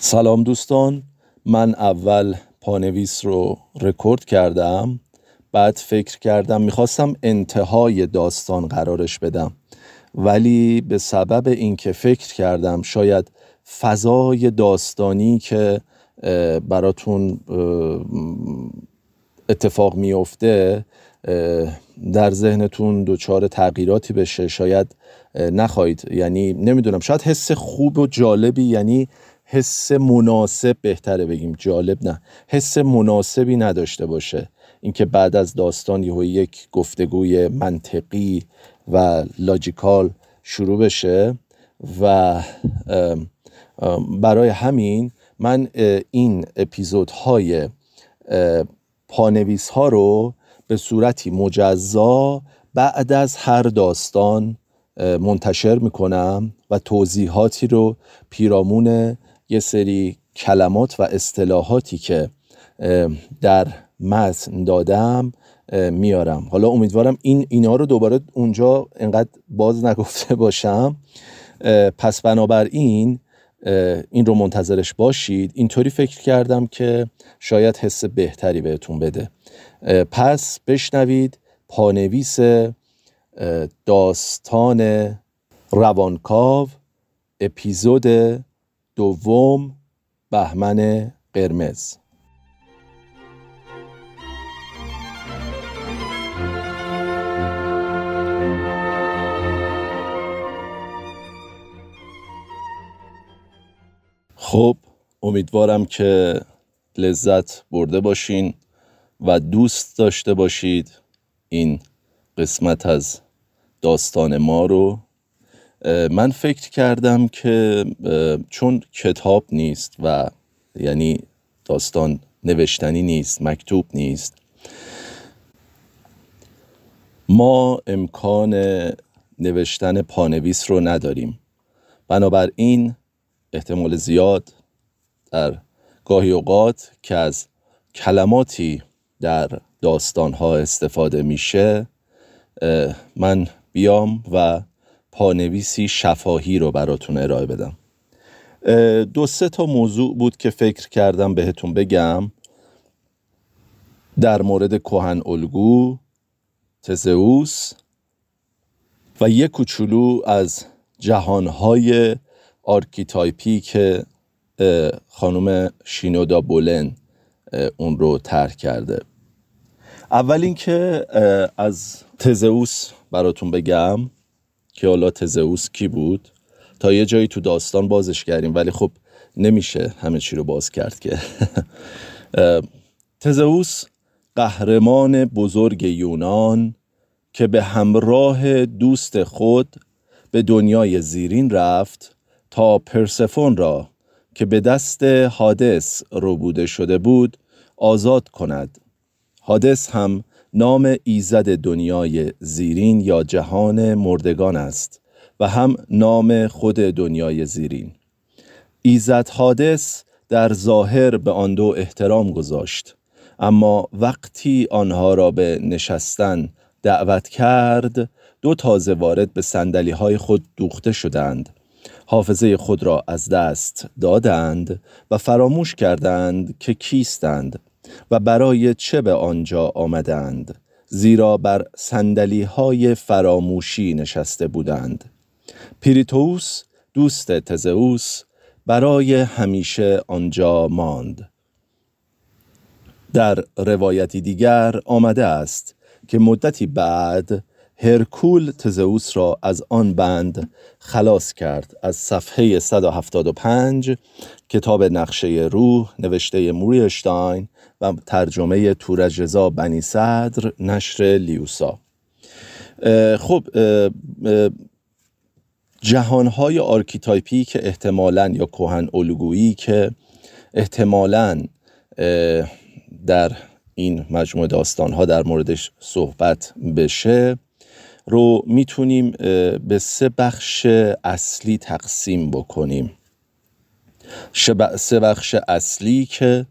سلام دوستان، من اول پانویس رو رکورد کردم، بعد فکر کردم میخواستم انتهای داستان قرارش بدم، ولی به سبب اینکه فکر کردم شاید فضای داستانی که براتون اتفاق میفته در ذهنتون دچار تغییراتی بشه، شاید نخواهید، یعنی نمیدونم، شاید حس خوب و جالبی، یعنی حس مناسب، بهتره بگیم جالب نه، حس مناسبی نداشته باشه اینکه بعد از داستان یک گفتگوی منطقی و لاجیکال شروع بشه. و برای همین من این اپیزودهای پانویس ها رو به صورتی مجزا بعد از هر داستان منتشر میکنم و توضیحاتی رو پیرامون یه سری کلمات و اصطلاحاتی که در متن دادم میارم. حالا امیدوارم اینا رو دوباره اونجا انقدر باز نگفته باشم. پس بنابراین این رو منتظرش باشید. اینطوری فکر کردم که شاید حس بهتری بهتون بده. پس بشنوید پانویس داستان روانکاو، اپیزود دوم، بهمن قرمز. خب، امیدوارم که لذت برده باشین و دوست داشته باشید این قسمت از داستان ما رو. من فکر کردم که چون کتاب نیست و یعنی داستان نوشتنی نیست، مکتوب نیست، ما امکان نوشتن پانویس رو نداریم. بنابراین احتمال زیاد در گاهی اوقات که از کلماتی در داستان‌ها استفاده میشه، من بیام و پانویسی شفاهی رو براتون ارائه بدم. 2-3 موضوع بود که فکر کردم بهتون بگم در مورد کهن الگو، تزئوس و یک کوچولو از جهانهای آرکیتایپی که خانم شینودا بولن اون رو طرح کرده. اول اینکه از تزئوس براتون بگم که حالا تزئوس کی بود. تا یه جایی تو داستان بازش کردیم ولی خب نمیشه همه چی رو باز کرد که تزئوس قهرمان بزرگ یونان که به همراه دوست خود به دنیای زیرین رفت تا پرسفون را که به دست هادس ربوده شده بود آزاد کند. هادس هم نام ایزد دنیای زیرین یا جهان مردگان است و هم نام خود دنیای زیرین. ایزد هادس در ظاهر به آن دو احترام گذاشت، اما وقتی آنها را به نشستن دعوت کرد، 2 تازه وارد به صندلی‌های خود دوخته شدند، حافظه خود را از دست دادند و فراموش کردند که کیستند و برای چه به آنجا آمدند، زیرا بر صندلی‌های فراموشی نشسته بودند. پیریتوس دوست تزئوس برای همیشه آنجا ماند. در روایتی دیگر آمده است که مدتی بعد هرکول تزئوس را از آن بند خلاص کرد. از صفحه 175 کتاب نقشه روح نوشته موریشتاین و ترجمه تورج رضا بنی صدر، نشر لیوسا. خب، جهانهای آرکیتایپی که احتمالاً یا کهن الگویی که احتمالاً در این مجموعه داستانها در موردش صحبت بشه رو میتونیم به 3 بخش اصلی تقسیم بکنیم. 3 بخش اصلی که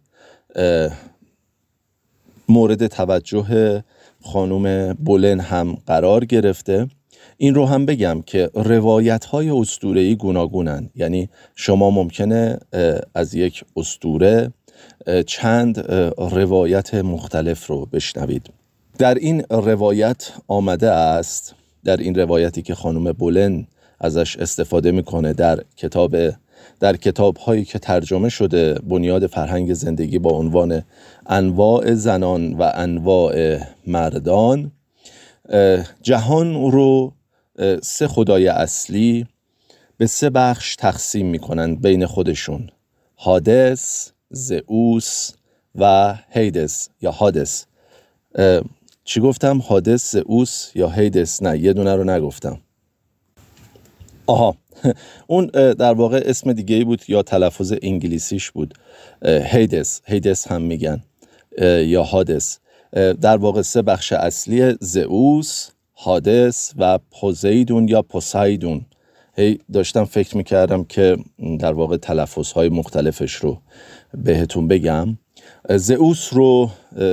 مورد توجه خانم بولن هم قرار گرفته. این رو هم بگم که روایت‌های اسطوره‌ای گوناگونن، یعنی شما ممکنه از یک اسطوره چند روایت مختلف رو بشنوید. در این روایت آمده است، در این روایتی که خانم بولن ازش استفاده میکنه در کتاب‌هایی که ترجمه شده، بنیاد فرهنگ زندگی با عنوان انواع زنان و انواع مردان، جهان رو 3 خدای اصلی به 3 بخش تقسیم میکنن بین خودشون: هادس، زئوس و هیدس یا هادس. چی گفتم؟ هادس، زئوس یا هیدس؟ نه، یه دونه رو نگفتم. آها اون در واقع اسم دیگه ای بود یا تلفظ انگلیسیش بود. هیدس هم میگن یا هادس. در واقع 3 بخش اصلی: زئوس، هادس و پوزیدون یا پوسایدون. داشتم فکر میکردم که در واقع تلفظهای مختلفش رو بهتون بگم. زئوس رو،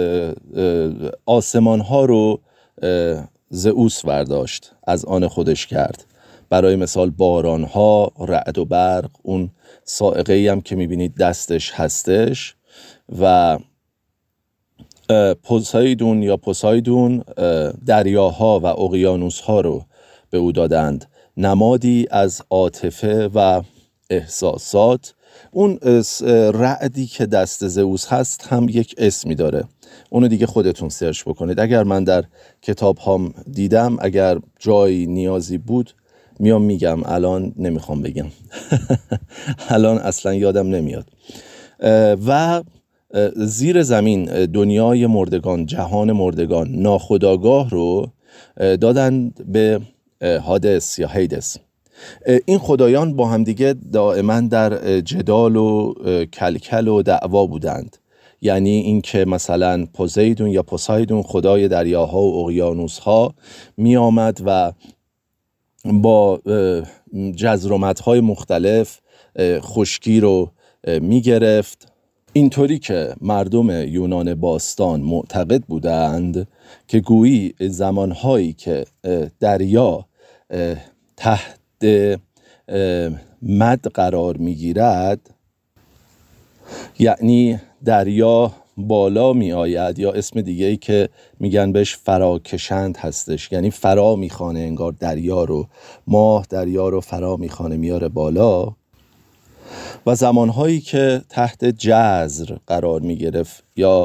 آسمان ها رو زئوس برداشت، از آن خودش کرد. برای مثال باران ها، رعد و برق، اون صاعقه‌ای هم که میبینید دستش هستش، و پوسایدون دریاها و اقیانوسها رو به او دادند، نمادی از عاطفه و احساسات. اون رعدی که دست زئوس هست هم یک اسمی داره، اونو دیگه خودتون سرچ بکنید. اگر من در کتاب هام دیدم، اگر جایی نیازی بود میام میگم، الان نمیخوام بگم الان اصلا یادم نمیاد. و زیر زمین، دنیای مردگان، جهان مردگان، ناخودآگاه رو دادند به هادس یا هیدس. این خدایان با همدیگه دائما در جدال و کلکل و دعوا بودند. یعنی این که مثلا پوزیدون یا پوسایدون، خدای دریاها و اقیانوسها، می آمد و با جزرومت‌های مختلف خشکی رو می گرفت. اینطوری که مردم یونان باستان معتقد بودند که گویی زمانهایی که دریا تحت مد قرار می گیرد، یعنی دریا بالا می آید، یا اسم دیگه‌ای که میگن بهش فراکشند هستش، یعنی فرا میخوانه، انگار دریا رو، ماه دریا رو فرا میخوانه میاره بالا. و زمانهایی که تحت جزر قرار می گرفت یا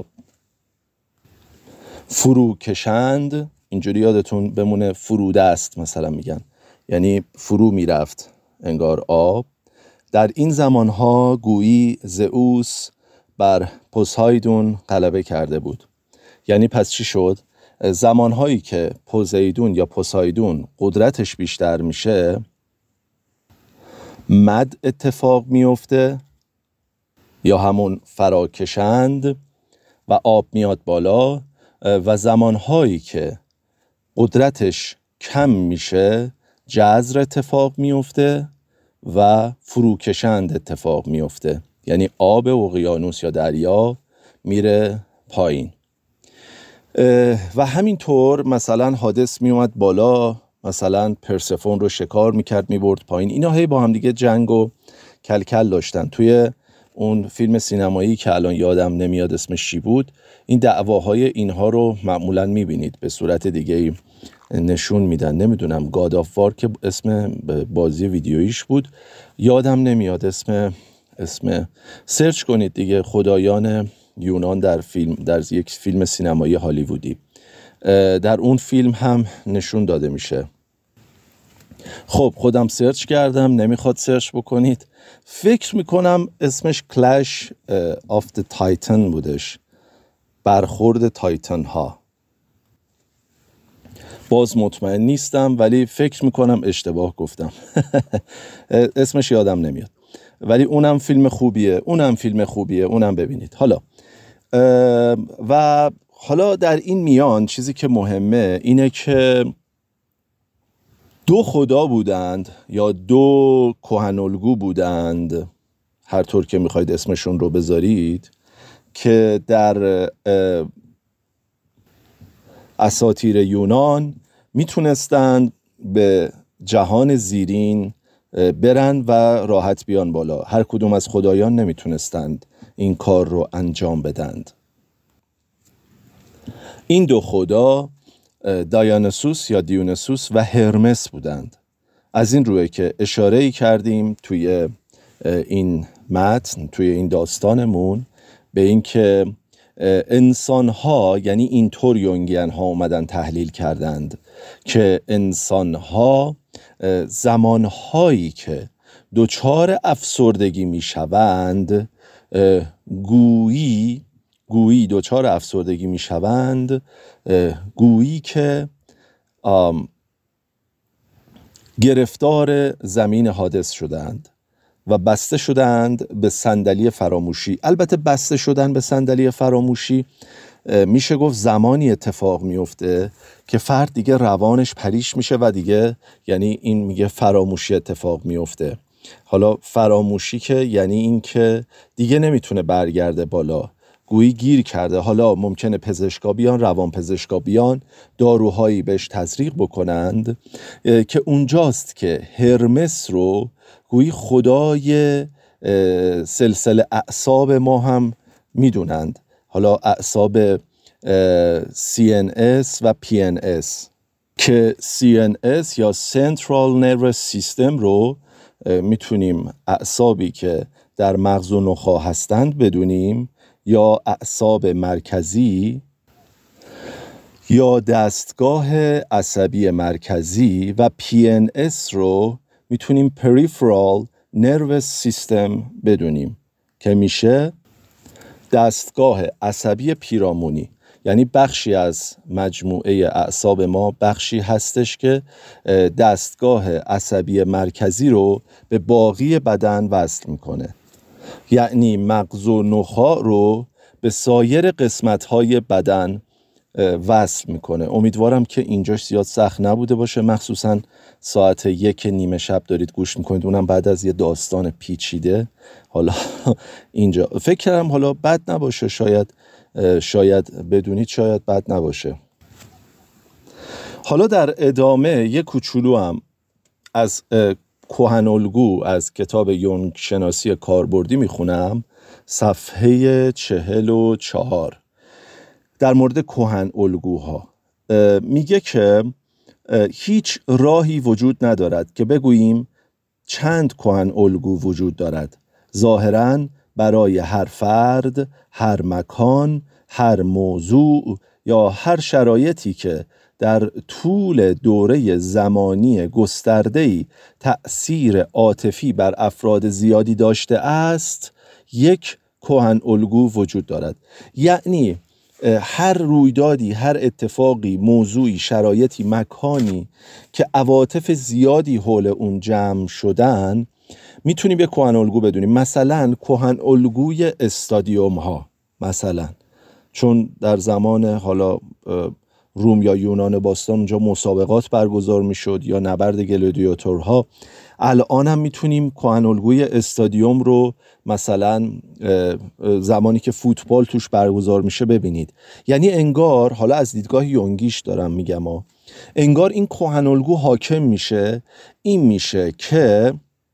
فروکشند، اینجوری یادتون بمونه، فرودست مثلا میگن، یعنی فرو میرفت انگار آب. در این زمانها گویی زئوس بر پوسایدون غلبه کرده بود. یعنی پس چی شد؟ زمانهایی که پوزیدون یا پوسایدون قدرتش بیشتر میشه، مد اتفاق میفته یا همون فراکشند و آب میاد بالا، و زمانهایی که قدرتش کم میشه، جزر اتفاق میفته و فروکشند اتفاق میفته، یعنی آب اقیانوس یا دریا میره پایین. و همینطور مثلا هادس میومد بالا، مثلا پرسفون رو شکار میکرد میبرد پایین. اینا هی با هم دیگه جنگ و کلکل داشتن. توی اون فیلم سینمایی که الان یادم نمیاد اسمش چی بود، این دعواهای اینها رو معمولا میبینید به صورت دیگه نشون میدن. نمیدونم، گاد آف وار که اسم بازی ویدیویش بود، یادم نمیاد اسم سرچ کنید دیگه، خدایان یونان در یک فیلم سینمایی هالیوودی. در اون فیلم هم نشون داده میشه. خب خودم سرچ کردم، نمیخواد سرچ بکنید. فکر میکنم اسمش کلش آف د تایتن بودش، برخورد تایتن ها. باز مطمئن نیستم ولی فکر میکنم اشتباه گفتم اسمش یادم نمیاد، ولی اونم فیلم خوبیه، اونم ببینید. حالا در این میان چیزی که مهمه اینه که 2 خدا بودند یا 2 کهن‌الگو بودند، هر طور که میخواید اسمشون رو بذارید، که در اساطیر یونان میتونستند به جهان زیرین برن و راحت بیان بالا. هر کدوم از خدایان نمیتونستند این کار رو انجام بدند. این دو خدا دایونیسوس یا دیونیسوس و هرمس بودند. از این روی که اشاره‌ای کردیم توی این متن، توی این داستانمون، به این که انسان‌ها، یعنی اینطور یونگیان ها اومدن تحلیل کردند که انسان‌ها زمانهایی که دچار افسردگی میشوند، گویی دچار افسردگی میشوند، گویی که گرفتار زمین حادث شدند و بسته شدند به صندلی فراموشی. البته بسته شدن به صندلی فراموشی میشه گفت زمانی اتفاق میفته که فرد دیگه روانش پریش میشه و دیگه، یعنی این میگه فراموشی اتفاق میفته. حالا فراموشی که یعنی این که دیگه نمیتونه برگرده بالا، گویی گیر کرده. حالا ممکنه پزشکا بیان، روان پزشکا بیان، داروهایی بهش تزریق بکنند که اونجاست که هرمس رو گویی خدای سلسله اعصاب ما هم میدونند. حالا اعصاب CNS و PNS که CNS یا Central Nervous System رو میتونیم اعصابی که در مغز و نخاع هستند بدونیم، یا اعصاب مرکزی یا دستگاه عصبی مرکزی، و PNS رو میتونیم Peripheral Nervous System بدونیم که میشه دستگاه عصبی پیرامونی. یعنی بخشی از مجموعه اعصاب ما بخشی هستش که دستگاه عصبی مرکزی رو به باقی بدن وصل میکنه، یعنی مغز و نخاع رو به سایر قسمت‌های بدن وصل میکنه. امیدوارم که اینجاش زیاد سخت نبوده باشه، مخصوصا ساعت 1:30 شب دارید گوش میکنید، اونم بعد از یه داستان پیچیده. حالا اینجا فکر کردم حالا بد نباشه، شاید بدونید، شاید بد نباشه. حالا در ادامه یه کوچولو هم از کهن الگو از کتاب یونگ شناسی کاربردی میخونم، صفحه 44، در مورد کهن الگوها. میگه که هیچ راهی وجود ندارد که بگوییم چند کهن الگو وجود دارد. ظاهراً برای هر فرد، هر مکان، هر موضوع یا هر شرایطی که در طول دوره زمانی گسترده‌ای تأثیر عاطفی بر افراد زیادی داشته است، یک کهن الگو وجود دارد. یعنی هر رویدادی، هر اتفاقی، موضوعی، شرایطی، مکانی که عواطف زیادی حول اون جمع شدن، میتونیم به کهن الگو بدونیم. مثلا کهن الگوی استادیوم ها، مثلا چون در زمان حالا روم یا یونان باستان اونجا مسابقات برگزار میشد یا نبرد گلادیاتورها، الان هم میتونیم کهن الگوی استادیوم رو مثلا زمانی که فوتبال توش برگزار میشه ببینید. یعنی انگار، حالا از دیدگاه یونگیش دارم میگم، انگار این کهن الگو حاکم میشه. این میشه که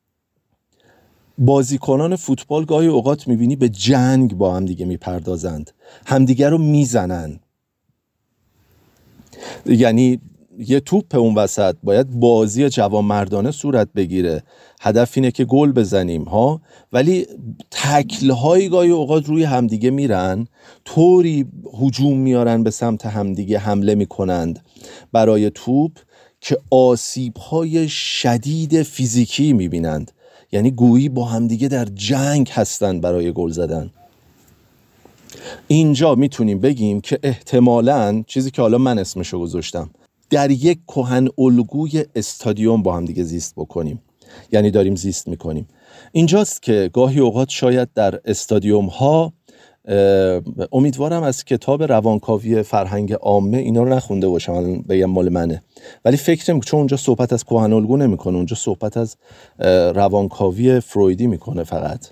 بازیکنان فوتبال گاهی اوقات میبینی به جنگ با هم دیگه میپردازند، همدیگه رو میزنن. یعنی یه توپ اون وسط باید بازی جوانمردانه صورت بگیره، هدف اینه که گل بزنیم ها، ولی تکل‌های گاهی اوقات روی همدیگه میرن، طوری هجوم میارن به سمت همدیگه، حمله میکنند برای توپ که آسیب‌های شدید فیزیکی میبینند. یعنی گویی با همدیگه در جنگ هستن برای گل زدن. اینجا میتونیم بگیم که احتمالاً چیزی که حالا من اسمشو گذاشتم، در یک کهن الگوی استادیوم با هم دیگه زیست بکنیم، یعنی داریم زیست میکنیم. اینجاست که گاهی اوقات شاید در استادیوم ها، امیدوارم از کتاب روانکاوی فرهنگ عامه اینا رو نخونده باشم بگم مال منه، ولی فکرم چون اونجا صحبت از کهن الگو نمیکنه، اونجا صحبت از روانکاوی فرویدی میکنه فقط.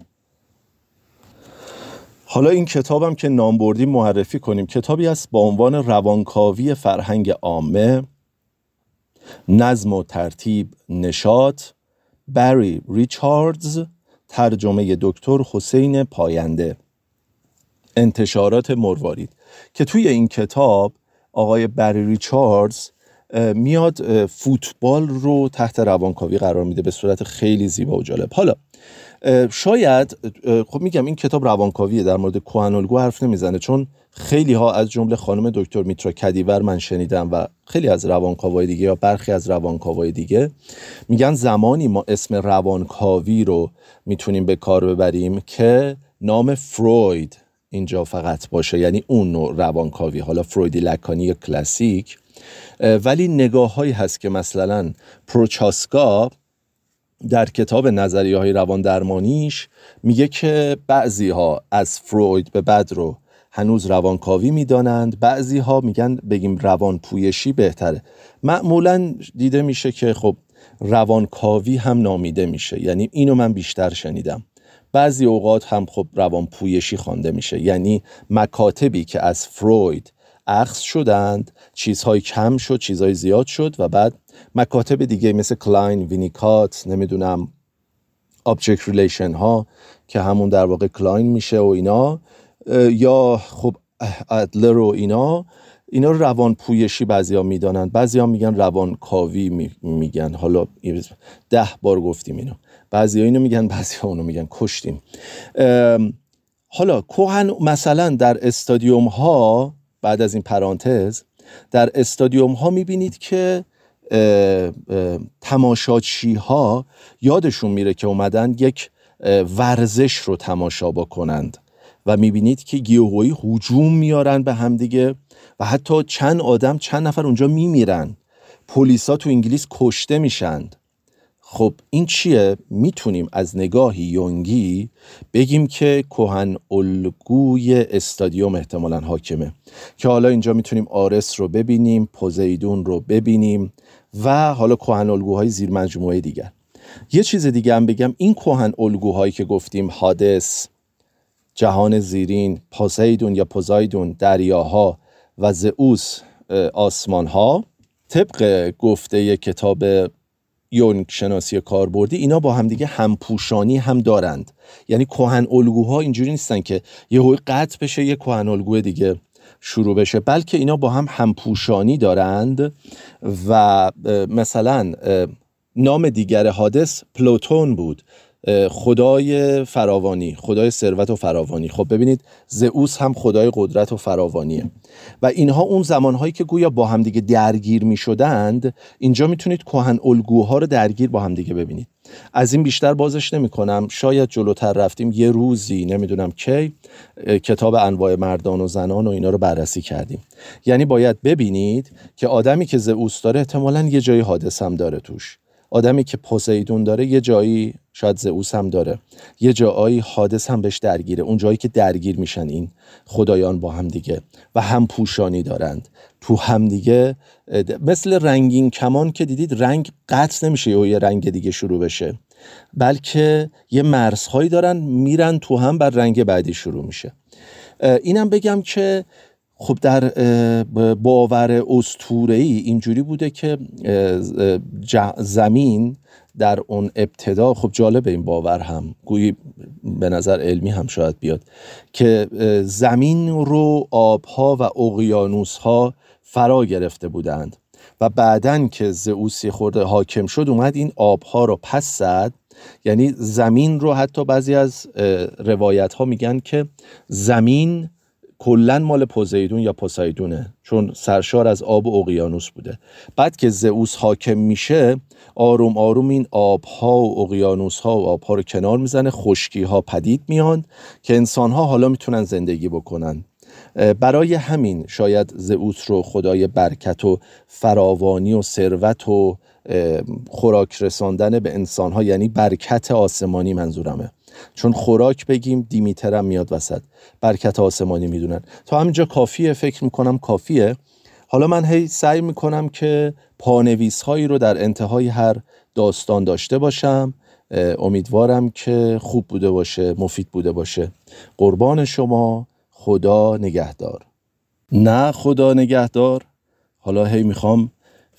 حالا این کتابم که نام بردیم معرفی کنیم. کتابی است با عنوان روانکاوی فرهنگ عامه نظم و ترتیب، نشاط، بری ریچاردز، ترجمه دکتر حسین پاینده. انتشارات مروارید. که توی این کتاب آقای بری ریچاردز میاد فوتبال رو تحت روانکاوی قرار میده به صورت خیلی زیبا و جالب. حالا شاید خب میگم این کتاب روانکاویه، در مورد کهن الگو حرف نمیزنه، چون خیلی ها از جمله خانم دکتر میترا کدیور من شنیدم و خیلی از روانکاوای دیگه یا برخی از روانکاوای دیگه میگن زمانی ما اسم روانکاوی رو میتونیم به کار ببریم که نام فروید اینجا فقط باشه، یعنی اون نوع روانکاوی، حالا فرویدی لکانی یا کلاسیک. ولی نگاه هایی هست که مثلا پروچاسکا در کتاب نظریه های روان درمانیش میگه که بعضی ها از فروید به بعد رو هنوز روانکاوی میدانند، بعضی ها میگن بگیم روان پویشی بهتره. معمولا دیده میشه که خب روانکاوی هم نامیده میشه، یعنی اینو من بیشتر شنیدم. بعضی اوقات هم خب روان پویشی خوانده میشه، یعنی مکاتبی که از فروید اخذ شدند، چیزهای کم شد، چیزهای زیاد شد و بعد مکاتب دیگه مثل کلاین، وینیکات، نمیدونم object relation ها که همون در واقع کلاین میشه و اینا، یا خب ادلر و اینا رو روان پویشی بعضیا میدانن، بعضیا میگن روان کاوی میگن. حالا 10 بار گفتیم اینو، بعضیا اینو میگن، بعضیا اونو میگن، کشتیم. حالا کهن مثلا در استادیوم ها، بعد از این پرانتز، در استادیوم ها میبینید که تماشاچی ها یادشون میره که اومدن یک ورزش رو تماشا بکنند و میبینید که گیاهویی هجوم میارن به همدیگه و حتی چند نفر اونجا میمیرن، پلیسا تو انگلیس کشته میشند. خب این چیه؟ میتونیم از نگاهی یونگی بگیم که کهن الگوی استادیوم احتمالاً حاکمه، که حالا اینجا میتونیم آرس رو ببینیم، پوزیدون رو ببینیم و حالا کهن الگوهای زیر مجموعه دیگر. یه چیز دیگه هم بگم، این کهن الگوهایی که گفتیم، هادس، جهان زیرین، پوزیدون یا پوزایدون، دریاها و زئوس، آسمانها، طبق گفته کتاب یونگ شناسی کاربردی، اینا با هم دیگه همپوشانی هم دارند. یعنی کهن الگوها اینجوری نیستن که یهو قطع بشه یه کهن الگوی دیگه شروع بشه، بلکه اینا با هم همپوشانی دارند. و مثلا نام دیگر هادس پلوتون بود، خدای فراوانی، خدای ثروت و فراوانی. خب ببینید زئوس هم خدای قدرت و فراوانیه و اینها اون زمانهایی که گویا با هم دیگه درگیر می شدند. اینجا میتونید کهن الگوها رو درگیر با هم دیگه ببینید. از این بیشتر بازش نمی کنم، شاید جلوتر رفتیم یه روزی نمیدونم کی کتاب انواع مردان و زنان و اینا رو بررسی کردیم. یعنی باید ببینید که آدمی که زئوس داره احتمالاً یه جایی هادس هم داره توش، آدمی که پوسیدون داره یه جایی شاید زئوس هم داره، یه جایی هادس هم بهش درگیره، اون جایی که درگیر میشن این خدایان با هم دیگه و هم پوشانی دارند تو هم دیگه. مثل رنگین کمان که دیدید، رنگ قطع نمیشه یا یه رنگ دیگه شروع بشه، بلکه یه مرزهایی دارن میرن تو هم، بر رنگ بعدی شروع میشه. اینم بگم که خب در باور اسطوره‌ای اینجوری بوده که زمین در اون ابتدا، خب جالبه این باور هم، گویی به نظر علمی هم شاید بیاد، که زمین رو آبها و اقیانوسها فرا گرفته بودند و بعدن که زئوسی خورده حاکم شد اومد این آبها رو پس زد. یعنی زمین رو حتی بعضی از روایت ها میگن که زمین کلن مال پوزیدون یا پوسایدونه، چون سرشار از آب و اقیانوس بوده. بعد که زئوس حاکم میشه، آروم آروم این آبها و اقیانوسها و آبها رو کنار میزنه، خشکیها پدید میان که انسانها حالا میتونن زندگی بکنن. برای همین شاید زئوس رو خدای برکت و فراوانی و ثروت و خوراک رساندن به انسانها، یعنی برکت آسمانی منظورمه، چون خوراک بگیم دیمیتر هم میاد وسط، برکت آسمانی میدونن. تا همینجا کافیه، فکر میکنم کافیه. حالا من هی سعی میکنم که پانویس هایی رو در انتهای هر داستان داشته باشم. امیدوارم که خوب بوده باشه، مفید بوده باشه. قربان شما، خدا نگهدار. نه خدا نگهدار، حالا هی میخوام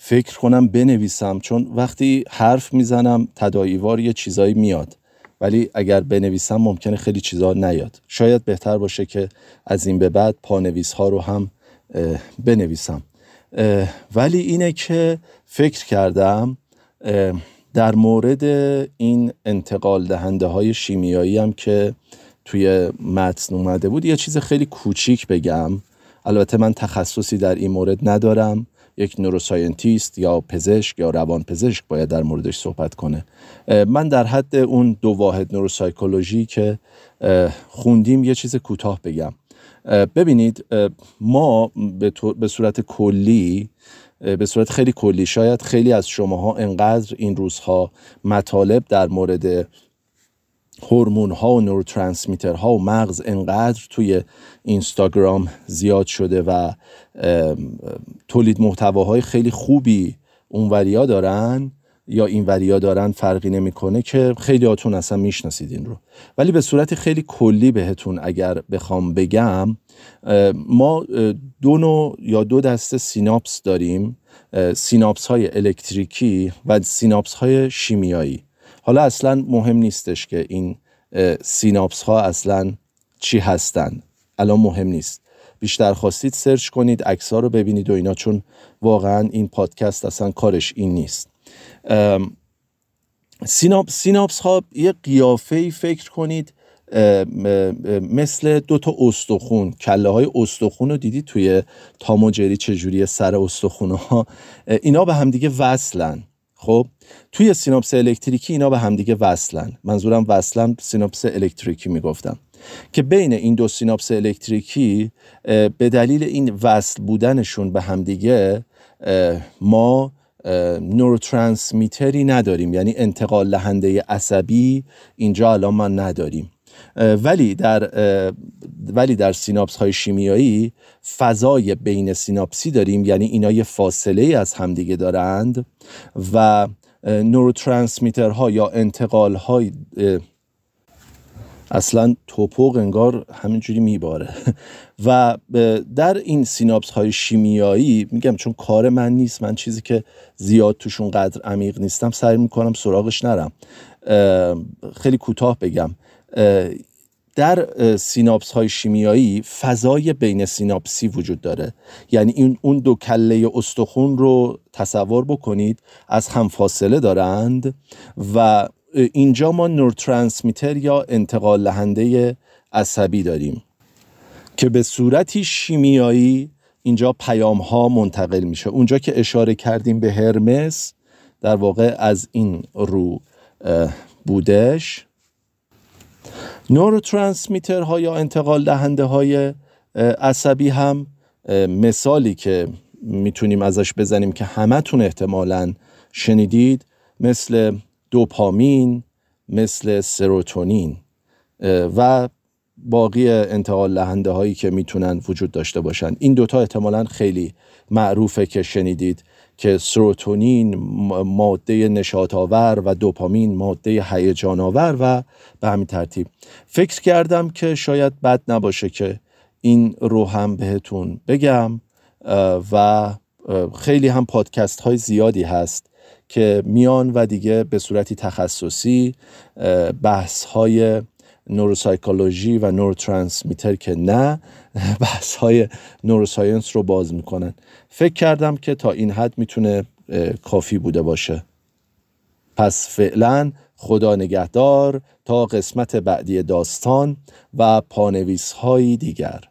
فکر کنم بنویسم، چون وقتی حرف میزنم تداعیوار یه چیزایی میاد، ولی اگر بنویسم ممکنه خیلی چیزا نیاد. شاید بهتر باشه که از این به بعد پانویس ها رو هم بنویسم. ولی اینه که فکر کردم در مورد این انتقال دهنده های شیمیایی هم که توی متن اومده بود یه چیز خیلی کوچیک بگم. البته من تخصصی در این مورد ندارم، یک نوروساینتیست یا پزشک یا روانپزشک باید در موردش صحبت کنه. من در حد اون 2 واحد نوروسایکولوژی که خوندیم یه چیز کوتاه بگم. ببینید، ما به صورت کلی، به صورت خیلی کلی، شاید خیلی از شماها انقدر این روزها مطالب در مورد هورمون ها و نوروترانسمیتر ها و مغز انقدر توی اینستاگرام زیاد شده و تولید محتواهای خیلی خوبی اونوریا دارن یا اینوریا دارن، فرقی نمیکنه که خیلی هاتون اصلا میشناسید این رو. ولی به صورت خیلی کلی بهتون اگر بخوام بگم، ما 2 نوع یا 2 دسته سیناپس داریم، سیناپس های الکتریکی و سیناپس های شیمیایی. حالا اصلا مهم نیستش که این سیناپس ها اصلا چی هستن، الان مهم نیست. بیشتر خواستید سرچ کنید، عکس‌ها رو ببینید و اینا، چون واقعا این پادکست اصلا کارش این نیست. سیناپس ها یه قیافه‌ای فکر کنید مثل 2 تا استخون، کله های استخون رو دیدید توی تام و جری چجوری سر استخون ها اینا به همدیگه وصلن. خب توی سیناپس الکتریکی اینا به همدیگه وصلن، منظورم وصلن سیناپس الکتریکی میگفتم، که بین این 2 سیناپس الکتریکی به دلیل این وصل بودنشون به همدیگه ما نوروترانسمیتری نداریم، یعنی انتقال دهنده عصبی اینجا الان ما نداریم. ولی در سیناپس های شیمیایی فضای بین سیناپسی داریم، یعنی اینا یه فاصله از همدیگه دارند و نوروترانسمیترها یا انتقال های اصلا توپق انگار همینجوری میباره و در این سیناپس های شیمیایی، میگم چون کار من نیست، من چیزی که زیاد توشون قدر عمیق نیستم سعی میکنم سراغش نرم، خیلی کوتاه بگم. در سیناپس های شیمیایی فضای بین سیناپسی وجود داره، یعنی اون 2 کله استخون رو تصور بکنید از هم فاصله دارند و اینجا ما نوروترانسمیتر یا انتقال دهنده عصبی داریم که به صورتی شیمیایی اینجا پیام ها منتقل میشه. اونجا که اشاره کردیم به هرمس، در واقع از این رو بودش. نوروترانسمیترها یا انتقال دهنده های عصبی هم مثالی که میتونیم ازش بزنیم که همتون احتمالاً شنیدید، مثل دوپامین، مثل سروتونین و باقی انتقال دهنده هایی که میتونن وجود داشته باشن. این 2 تا احتمالاً خیلی معروفه که شنیدید که سروتونین ماده نشاط آور و دوپامین ماده هیجان آور و به همین ترتیب. فکر کردم که شاید بد نباشه که این رو هم بهتون بگم و خیلی هم پادکست های زیادی هست که میان و دیگه به صورتی تخصصی بحث های نوروسایکولوژی و نوروترانسمیتر که نه، بحث های نوروساینس رو باز میکنن. فکر کردم که تا این حد میتونه کافی بوده باشه. پس فعلا خدا نگهدار تا قسمت بعدی داستان و پانویس های دیگر.